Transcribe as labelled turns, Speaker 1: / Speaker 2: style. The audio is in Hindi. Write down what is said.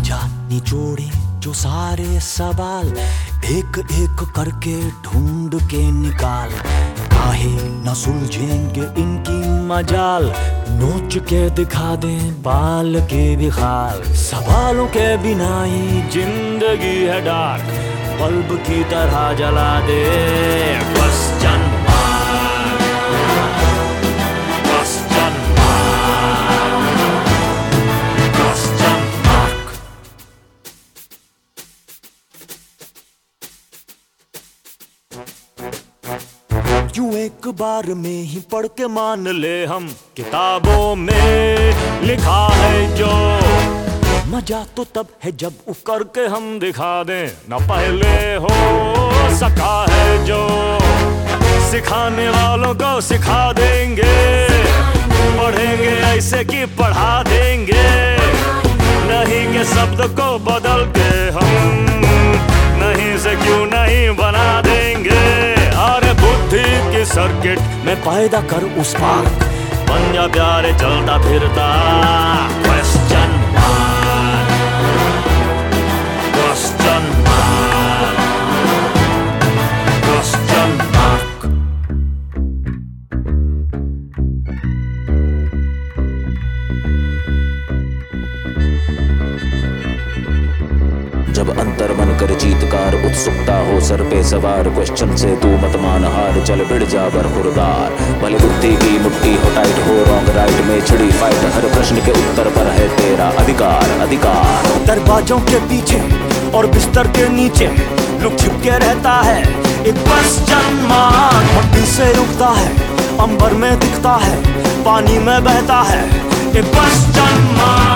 Speaker 1: आजा निचोड़े जो सारे सवाल, एक एक करके ढूंढ के निकाल। काहे न सुलझेंगे इनकी मजाल, नोच के दिखा दें बाल के भी खाल। सवालों के बिना ही जिंदगी है डार्क, बल्ब की तरह जला दे question mark, question mark, question mark. यूं एक बार में ही पढ़ के मान ले हम, किताबों में लिखा है जो। मजा तो तब है जब उकर के हम दिखा दें, न पहले हो सका है जो। सिखाने वालों को सिखा देंगे, पढ़ेंगे ऐसे कि पढ़ा देंगे। नहीं के शब्द को बदल के हम नहीं से क्यों नहीं बना देंगे। अरे बुद्धि की सर्किट में पैदा कर उस स्पार्क, बन जा प्यारे चलता फिरता question mark, question mark, question mark.
Speaker 2: जब अंतर मन कर चीतकार, उत्सुकता हो सर पे सवार। क्वेश्चन से तू मत मान हार, चल भिड़ जा बरखुरदार। भले बुद्धि की मुट्ठी हो टाइट, हो रॉन्ग राइट में छिड़ी फाइट। हर प्रश्न के उत्तर पर है तेरा अधिकार, अधिकार।
Speaker 1: दरवाजों के पीछे और बिस्तर के नीचे लुक छिप के रहता है एक क्वेश्चन मार्क। मट्टी से उगता है, अंबर में दिखता है, पानी में बहता है एक क्वेश्चन मार्क।